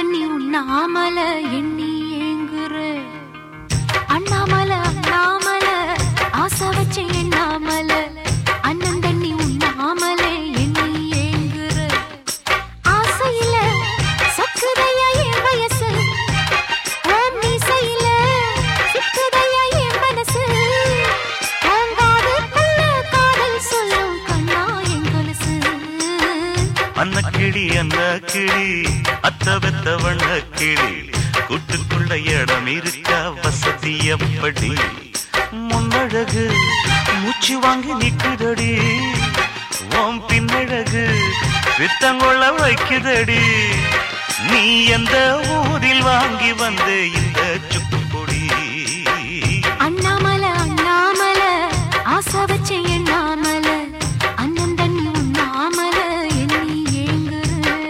தண்ணி உண்ணாமல எண்ணி ஏங்குற அண்ணாமல அண்ணாமல ஆசை வச்சு எண்ணாமல அண்ணன் தண்ணி உண்ணாமல எண்ணி ஏங்குற ஆசையில சக்குதையா என் வயசு ஓம் மீசையில சிக்குதையா என் மனசு ஓங்காதுக்குள்ள காதல் சொல்லும் கண்ணா என் கொலுசு அன்ன கிளி அத்த வெத்த வண்ண கிளி கூட்டுக்குள்ள இடம் இருக்க வசதி எப்படி முன்னழகு மூச்சு வாங்கி நிக்குதடி ஓம் பின்னழகு வித்தங்கொள்ள வைக்குதடி நீ எந்த ஊரில் வாங்கி வந்த இந்த சுக்கு பொடி அண்ணாமல அண்ணாமல ஆசை வச்சு எண்ணாமல அண்ணன் தண்ணி உண்ணாமல எண்ணி ஏங்குற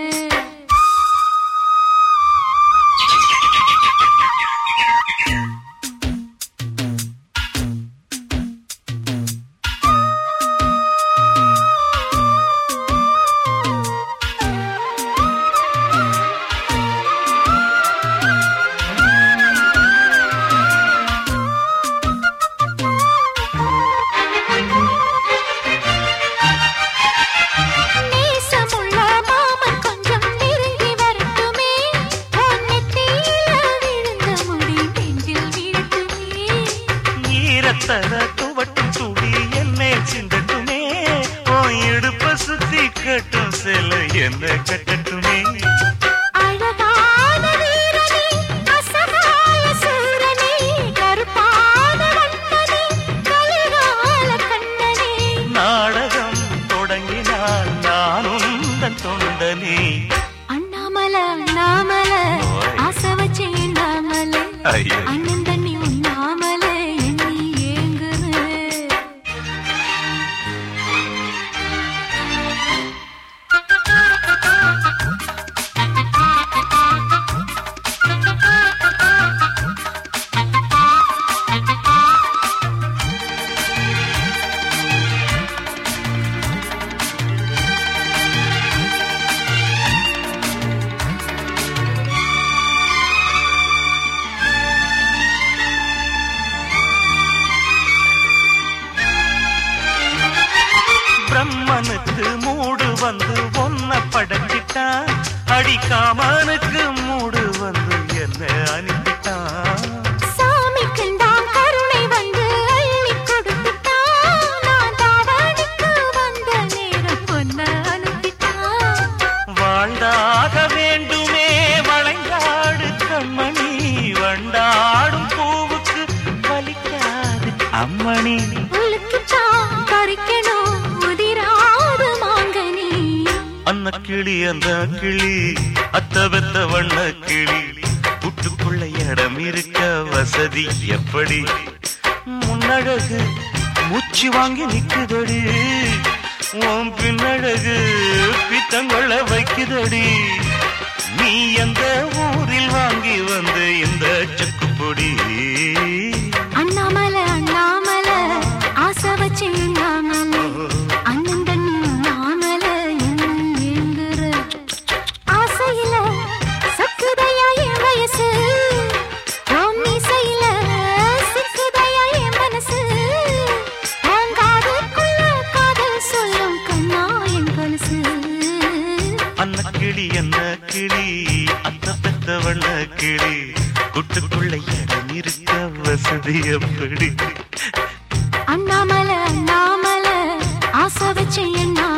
துவட்டும் துடி என்னை சிந்தட்டுமே ஓ இடுப்ப சுத்தி கட்டும் செல்ல என்ன கட்டட்டுமே அழகான வீரனே அசகாய சூரனே கருப்பான வண்ணனே கலிகால கண்ணனே நாடகம் தொடங்கினால் நானும் தன் தொண்டனே அண்ணாமல அண்ணாமல ஆசை வச்சு எண்ணாமல அண்ணன் தண்ணி உண்ணாமல எண்ணி ஏங்குற பிரம்மனுக்கு மூடு வந்து ஒன்ன படைச்சிட்டான் அடிக்காமனுக்கு மூடு வந்து என்ன அனுப்பிட்டான் சாமிக்குண்டாம் கருணை வந்து அள்ளி கொடுத்துட்டான் நான் தாவணிக்கு வந்த நேரம் பொன்ன அனுப்பிட்டான் வாழ்ந்தாக வேண்டுமே வளைந்தாடு கண்மணி வண்டாடும் பூவுக்கு வலிக்காது அம்மணி உலுக்குத்தான் பறிக்கணும் உதிராது மாங்கனி அன்ன கிளி அந்த கிளி அத்த வெத்த வண்ண கிளி கூட்டுக்குள்ள இடம் இருக்க வசதி எப்படி முன்னழகு மூச்சு வாங்கி நிக்குதடி ஓம் பின்னழகு பித்தங்கொள்ள வைக்குதடி நீ எந்த ஊரில் வாங்கி வந்து இந்த சுக்கு பொடி அண்ணாமல அண்ணாமல ஆசை வச்சு எண்ணாமல அண்ணன் தண்ணி உண்ணாமல எண்ணி ஏங்குற ஆசையில சக்குதையா என் வயசு ஓம் மீசையில சிக்குதையா என் மனசு ஓங்காதுக்குள்ள காதல் சொல்லும் கண்ணா என் கொலுசு அன்ன கிளி என்ன கிளி அத்த பெத்த வண்ண கிளி கூட்டுக்குள்ள இடம் இருக்க வசதி எப்படி அண்ணாமல அண்ணாமல ஆசை வச்சு எண்ணா